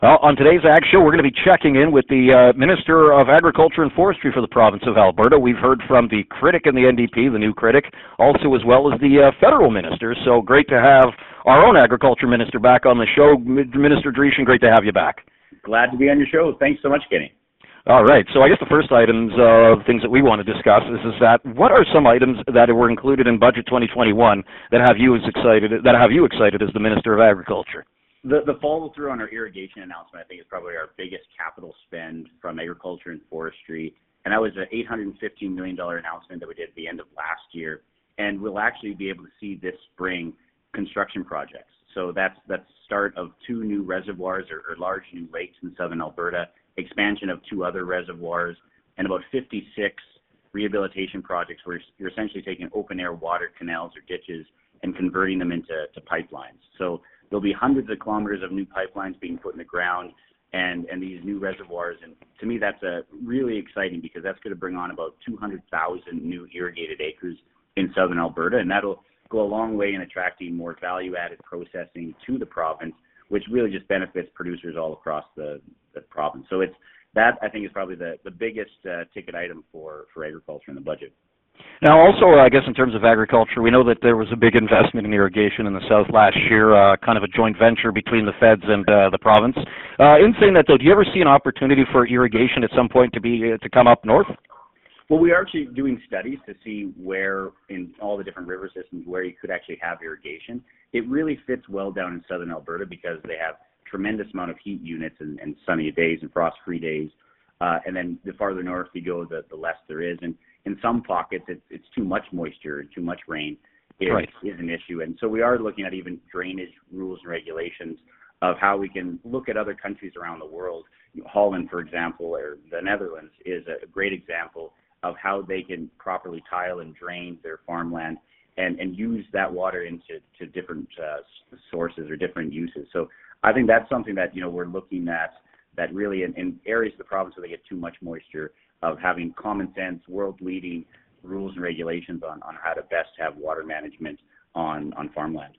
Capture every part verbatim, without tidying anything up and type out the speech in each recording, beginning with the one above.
Well, on today's Ag Show, we're going to be checking in with the uh, Minister of Agriculture and Forestry for the province of Alberta. We've heard from the critic in the N D P, the new critic, also as well as the uh, federal minister. So great to have our own agriculture minister back on the show. Minister Dreeshen, great to have you back. Glad to be on your show. Thanks so much, Kenny. All right. So I guess the first items of uh, things that we want to discuss is, is that what are some items that were included in Budget twenty twenty-one that have you as excited that have you excited as the Minister of Agriculture? The, the follow-through on our irrigation announcement, I think, is probably our biggest capital spend from agriculture and forestry. And that was an eight hundred fifteen million dollars announcement that we did at the end of last year. And we'll actually be able to see this spring construction projects. So that's that's the start of two new reservoirs or, or large new lakes in southern Alberta, expansion of two other reservoirs, and about fifty-six rehabilitation projects where you're essentially taking open-air water canals or ditches and converting them into to pipelines. So there'll be hundreds of kilometers of new pipelines being put in the ground and, and these new reservoirs. And to me, that's a really exciting because that's going to bring on about two hundred thousand new irrigated acres in southern Alberta. And that'll go a long way in attracting more value-added processing to the province, which really just benefits producers all across the, the province. So it's that, I think, is probably the, the biggest uh, ticket item for, for agriculture in the budget. Now, also, I guess in terms of agriculture, we know that there was a big investment in irrigation in the south last year, uh, kind of a joint venture between the feds and uh, the province. Uh, in saying that, though, do you ever see an opportunity for irrigation at some point to be uh, to come up north? Well, we are actually doing studies to see where in all the different river systems where you could actually have irrigation. It really fits well down in southern Alberta because they have tremendous amount of heat units and, and sunny days and frost-free days. Uh, and then the farther north you go, the, the less there is. And in some pockets, it's, it's too much moisture and too much rain is, right. is an issue. And so we are looking at even drainage rules and regulations of how we can look at other countries around the world. Holland, for example, or the Netherlands is a great example of how they can properly tile and drain their farmland and, and use that water into to different uh, sources or different uses. So I think that's something that, you know, we're looking at that really in, in areas of the province where they get too much moisture, of having common sense, world-leading rules and regulations on, on how to best have water management on, on farmland.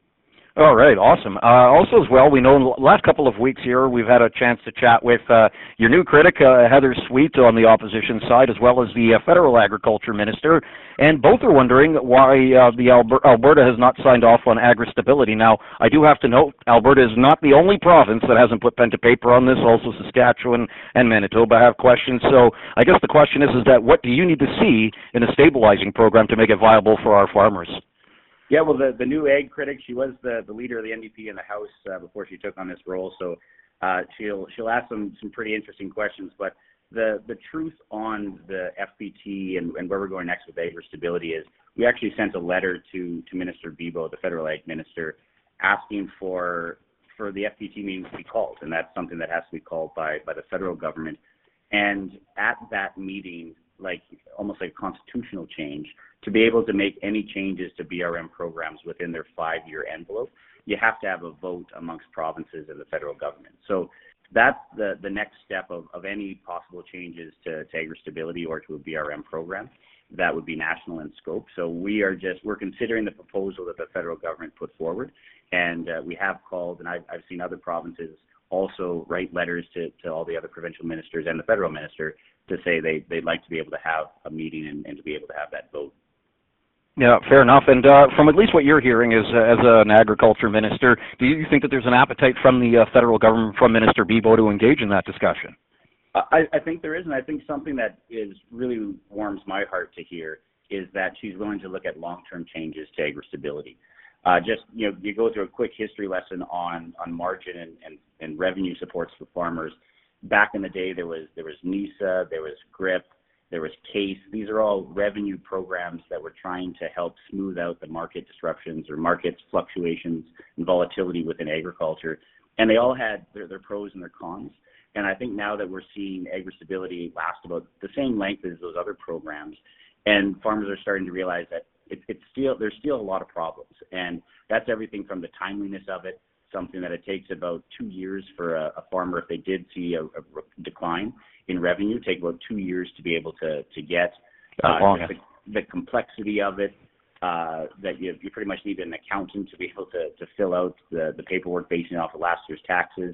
All right, awesome. Uh, also as well, we know in the last couple of weeks here, we've had a chance to chat with uh, your new critic, uh, Heather Sweet, on the opposition side, as well as the uh, federal agriculture minister, and both are wondering why uh, the Alber- Alberta has not signed off on agri-stability. Now, I do have to note, Alberta is not the only province that hasn't put pen to paper on this. Also, Saskatchewan and Manitoba have questions. So I guess the question is, is that what do you need to see in a stabilizing program to make it viable for our farmers? Yeah, well, the, the new ag critic, she was the, the leader of the N D P in the House uh, before she took on this role, so uh, she'll she'll ask some, some pretty interesting questions. But the, the truth on the F B T and, and where we're going next with agri-stability is we actually sent a letter to, to Minister Bibeau, the federal ag minister, asking for for the F B T meeting to be called, and that's something that has to be called by, by the federal government. And at that meeting, like almost like a constitutional change, to be able to make any changes to B R M programs within their five-year envelope, you have to have a vote amongst provinces and the federal government. So that's the, the next step of, of any possible changes to, to agri-stability or to a B R M program. That would be national in scope. So we are just, we're considering the proposal that the federal government put forward, and uh, we have called, and I've, I've seen other provinces also write letters to, to all the other provincial ministers and the federal minister to say they, they'd like to be able to have a meeting and, and to be able to have that vote. Yeah, fair enough. And uh, from at least what you're hearing as, uh, as an agriculture minister, do you think that there's an appetite from the uh, federal government, from Minister Bibeau, to engage in that discussion? I, I think there is, and I think something that is really warms my heart to hear is that she's willing to look at long-term changes to agri-stability. Uh, just, you know, you go through a quick history lesson on, on margin and, and, and revenue supports for farmers. Back in the day, there was there was NISA, there was GRIP, there was CASE. These are all revenue programs that were trying to help smooth out the market disruptions or market fluctuations and volatility within agriculture. And they all had their, their pros and their cons. And I think now that we're seeing agri-stability last about the same length as those other programs, and farmers are starting to realize that it, it's still there's still a lot of problems. And that's everything from the timeliness of it, something that it takes about two years for a, a farmer, if they did see a, a decline in revenue, take about two years to be able to, to get uh, the, the complexity of it, uh, that you, you pretty much need an accountant to be able to, to fill out the, the paperwork based off of last year's taxes.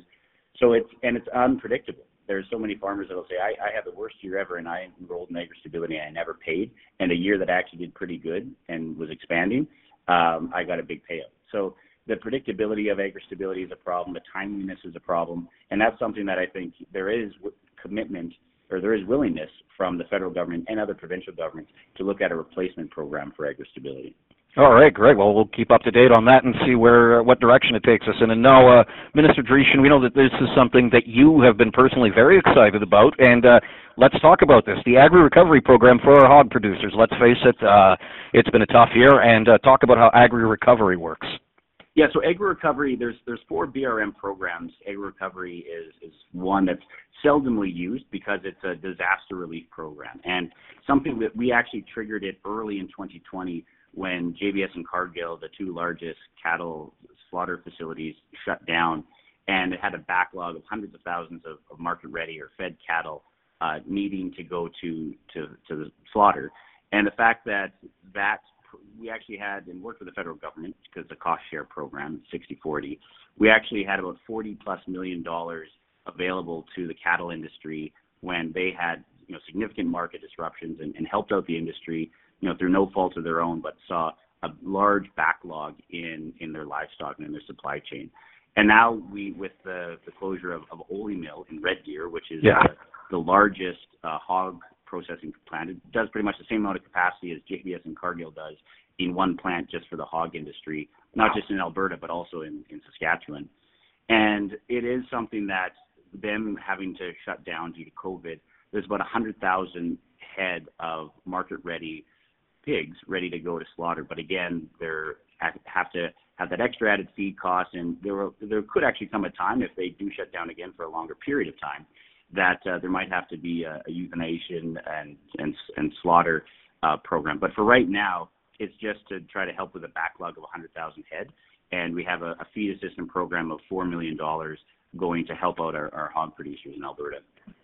So it's, and it's unpredictable. There's so many farmers that will say, I, I had the worst year ever and I enrolled in AgriStability and I never paid. And a year that I actually did pretty good and was expanding, um, I got a big payout. So the predictability of AgriStability is a problem. The timeliness is a problem. And that's something that I think there is commitment or there is willingness from the federal government and other provincial governments to look at a replacement program for AgriStability. All right, great. Well, we'll keep up to date on that and see where, what direction it takes us in. And now, uh, Minister Dreeshen, we know that this is something that you have been personally very excited about, and uh, let's talk about this. The Agri-Recovery Program for our hog producers. Let's face it, uh, it's been a tough year, and uh, talk about how Agri-Recovery works. Yeah, so Agri-Recovery, there's there's four B R M programs. Agri-Recovery is, is one that's seldomly used because it's a disaster relief program, and something that we actually triggered it early in twenty twenty when J B S and Cargill, the two largest cattle slaughter facilities, shut down, and it had a backlog of hundreds of thousands of, of market-ready or fed cattle uh, needing to go to, to, to the slaughter. And the fact that that we actually had, and worked with the federal government because the cost share program, sixty forty, we actually had about forty plus million dollars available to the cattle industry when they had, you know, significant market disruptions and, and helped out the industry, you know, through no fault of their own, but saw a large backlog in, in their livestock and in their supply chain. And now we, with the, the closure of, of Ole Mill in Red Deer, which is yeah. the, the largest uh, hog processing plant, it does pretty much the same amount of capacity as J B S and Cargill does in one plant just for the hog industry, not just in Alberta, but also in, in Saskatchewan. And it is something that them having to shut down due to COVID, there's about one hundred thousand head of market-ready pigs ready to go to slaughter. But again, they're have to have that extra added feed cost, and there will, there could actually come a time, if they do shut down again for a longer period of time, that uh, there might have to be a, a euthanation and, and, and slaughter uh, program. But for right now, it's just to try to help with a backlog of one hundred thousand head, and we have a, a feed assistance program of four million dollars going to help out our, our hog producers in Alberta.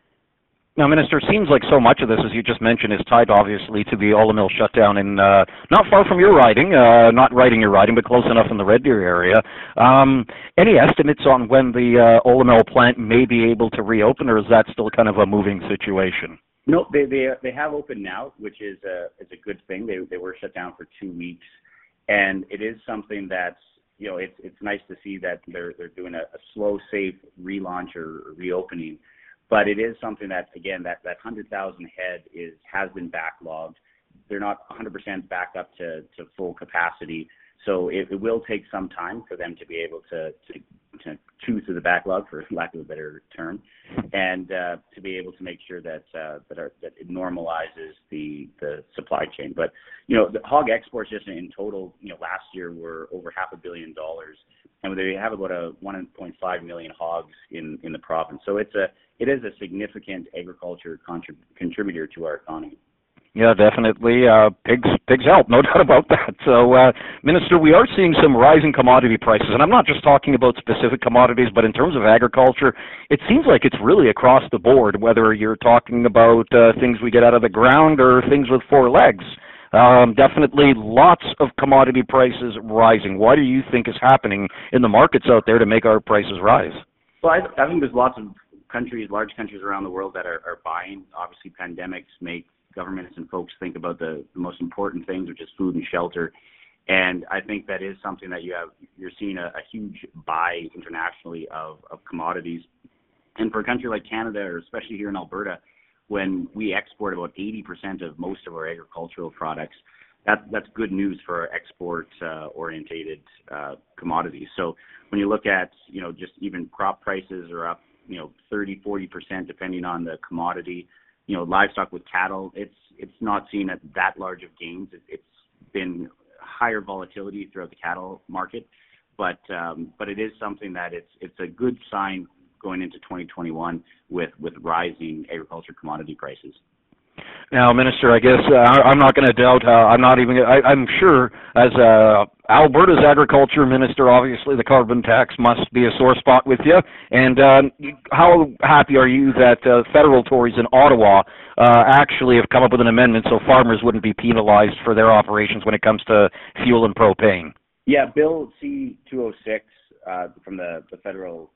Now, Minister, it seems like so much of this, as you just mentioned, is tied obviously to the Ole Mill shutdown in uh, not far from your riding, uh, not riding your riding, but close enough in the Red Deer area. Um, any estimates on when the uh, Ole Mill plant may be able to reopen, or is that still kind of a moving situation? No, they they they have opened now, which is a is a good thing. They they were shut down for two weeks, and it is something that's, you know, it's it's nice to see that they're they're doing a, a slow, safe relaunch or reopening. But it is something that, again, that, that one hundred thousand head is has been backlogged. They're not one hundred percent back up to, to full capacity. So it, it will take some time for them to be able to, to, to chew through the backlog, for lack of a better term, and uh, to be able to make sure that uh, that, our, that it normalizes the, the supply chain. But, you know, the hog exports just in total, you know, last year were over half a billion dollars. And they have about a one point five million hogs in, in the province. So it's a it is a significant agriculture contrib- contributor to our economy. Yeah, definitely. Uh, pigs pigs help, no doubt about that. So, uh, Minister, we are seeing some rising commodity prices, and I'm not just talking about specific commodities, but in terms of agriculture, it seems like it's really across the board, whether you're talking about uh, things we get out of the ground or things with four legs. Um, definitely lots of commodity prices rising. What do you think is happening in the markets out there to make our prices rise? Well, I, I think there's lots of countries, large countries around the world that are, are buying. Obviously, pandemics make governments and folks think about the, the most important things, which is food and shelter. And I think that is something that you have, you're seeing a, a huge buy internationally of, of commodities. And for a country like Canada, or especially here in Alberta, when we export about eighty percent of most of our agricultural products, that, that's good news for our export-orientated uh, uh, commodities. So when you look at, you know, just even crop prices are up, you know, thirty, forty percent depending on the commodity. You know, livestock with cattle, it's it's not seen at that large of gains. It, it's been higher volatility throughout the cattle market, but um, but it is something that it's it's a good sign going into twenty twenty-one with, with rising agriculture commodity prices. Now, Minister, I guess uh, I'm not going to doubt, uh, I'm not even, I, I'm sure as uh, Alberta's agriculture minister, obviously the carbon tax must be a sore spot with you. And uh, how happy are you that uh, federal Tories in Ottawa uh, actually have come up with an amendment so farmers wouldn't be penalized for their operations when it comes to fuel and propane? Yeah, Bill C two oh six uh, from the, the federal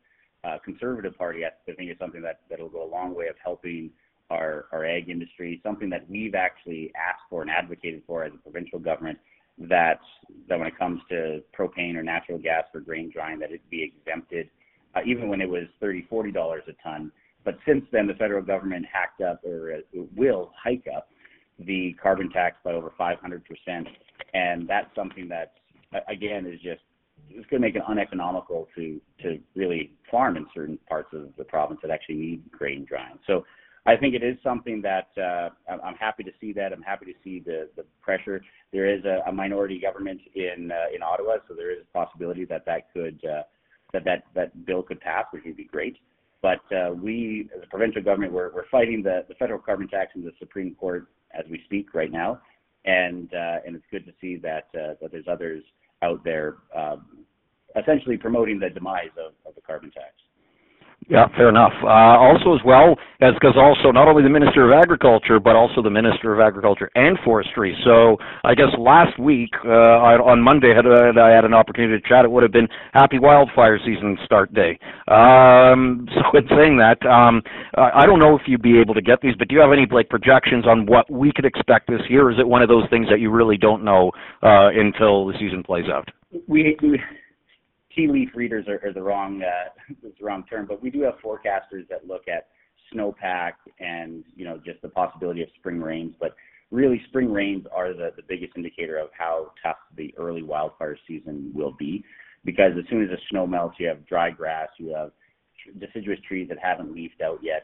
uh, Conservative Party, I think is something that that'll go a long way of helping our our ag industry. Something that we've actually asked for and advocated for as a provincial government, that that when it comes to propane or natural gas for grain drying, that it be exempted, uh, even when it was thirty, forty dollars a ton. But since then, the federal government hacked up, or uh, will hike up, the carbon tax by over five hundred percent, and that's something that, again, is just, it's going to make it uneconomical to to really farm in certain parts of the province that actually need grain drying. So I think it is something that uh, I'm happy to see that. I'm happy to see the, the pressure. There is a, a minority government in uh, in Ottawa, so there is a possibility that that could uh, that, that that bill could pass, which would be great. But uh, we, as a provincial government, we're we're fighting the, the federal carbon tax in the Supreme Court as we speak right now, and uh, and it's good to see that uh, that there's others out there um, essentially promoting the demise of, of the carbon tax. Yeah, fair enough. Uh, also as well, as because also not only the Minister of Agriculture, but also the Minister of Agriculture and Forestry. So I guess last week, uh, I, on Monday, had, uh, I had an opportunity to chat. It would have been Happy Wildfire Season Start Day. Um, so in saying that, um, I don't know if you'd be able to get these, but do you have any like projections on what we could expect this year? Or is it one of those things that you really don't know uh, until the season plays out? We, we tea leaf readers are, are the wrong uh, is the wrong term, but we do have forecasters that look at snowpack and, you know, just the possibility of spring rains. But really, spring rains are the, the biggest indicator of how tough the early wildfire season will be, because as soon as the snow melts, you have dry grass, you have deciduous trees that haven't leafed out yet,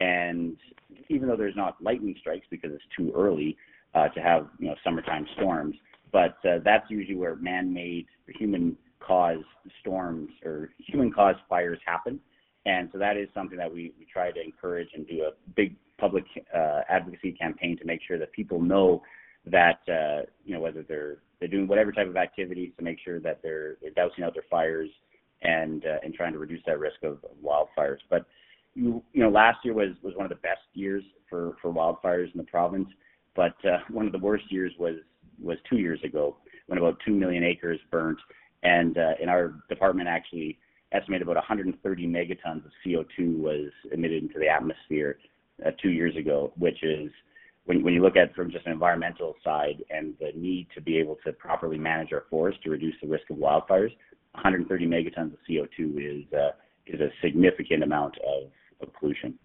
and even though there's not lightning strikes because it's too early uh, to have, you know, summertime storms, but uh, that's usually where man-made or human-caused storms or human-caused fires happen. And so that is something that we, we try to encourage and do a big public uh, advocacy campaign to make sure that people know that, uh, you know, whether they're they're doing whatever type of activities to make sure that they're, they're dousing out their fires and uh, and trying to reduce that risk of, of wildfires. But, you, you know, last year was, was one of the best years for, for wildfires in the province, but uh, one of the worst years was was two years ago when about two million acres burnt, and uh, in our department actually estimated about one hundred thirty megatons of C O two was emitted into the atmosphere uh, two years ago, which is, when, when you look at it from just an environmental side and the need to be able to properly manage our forests to reduce the risk of wildfires, one hundred thirty megatons of C O two is uh, is a significant amount of, of pollution.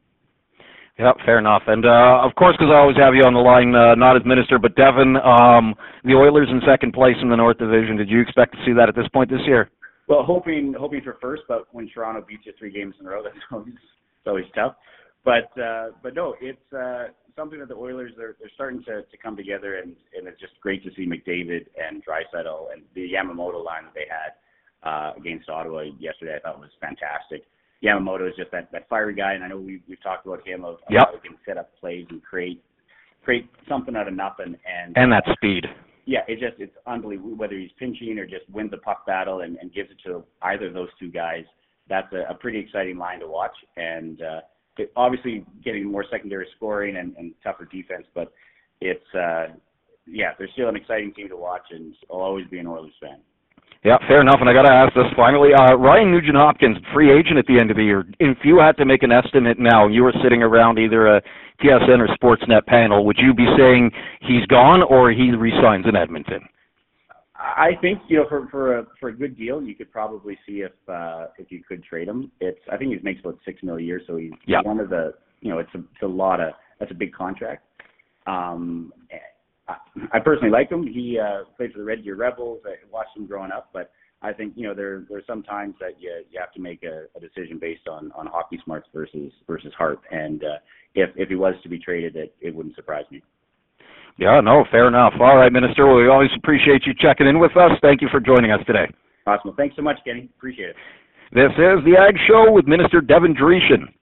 Yeah, fair enough. And, uh, of course, because I always have you on the line, uh, not as minister, but Devin, um, the Oilers in second place in the North Division. Did you expect to see that at this point this year? Well, hoping hoping for first, but when Toronto beats you three games in a row, that's always, it's always tough. But uh, but no, it's uh, something that the Oilers are they're starting to, to come together, and, and it's just great to see McDavid and Draisaitl and the Yamamoto line that they had uh, against Ottawa yesterday. I thought was fantastic. Yamamoto is just that, that fiery guy, and I know we've, we've talked about him of, of yep. how he can set up plays and create create something out of nothing. And and that speed. Yeah, it just it's unbelievable. Whether he's pinching or just wins the puck battle and, and gives it to either of those two guys, that's a, a pretty exciting line to watch. And uh, it, obviously getting more secondary scoring and, and tougher defense, but it's uh, yeah, they're still an exciting team to watch, and I'll always be an Oilers fan. Yeah, fair enough. And I got to ask this finally. Uh, Ryan Nugent-Hopkins, free agent at the end of the year. If you had to make an estimate now, you were sitting around either a T S N or Sportsnet panel, would you be saying he's gone or he resigns in Edmonton? I think, you know, for for a for a good deal, you could probably see if uh, if you could trade him. It's I think he makes about six mil a year, so he's yep. one of the you know it's a it's a lot of that's a big contract. Um, I personally like him. He uh, played for the Red Deer Rebels. I watched him growing up, but I think you know there there are some times that you you have to make a, a decision based on, on hockey smarts versus versus heart. And uh, if if he was to be traded, it, it wouldn't surprise me. Yeah, no, fair enough. All right, Minister. Well, we always appreciate you checking in with us. Thank you for joining us today. Awesome. Well, thanks so much, Kenny. Appreciate it. This is the Ag Show with Minister Devin Dreeshen.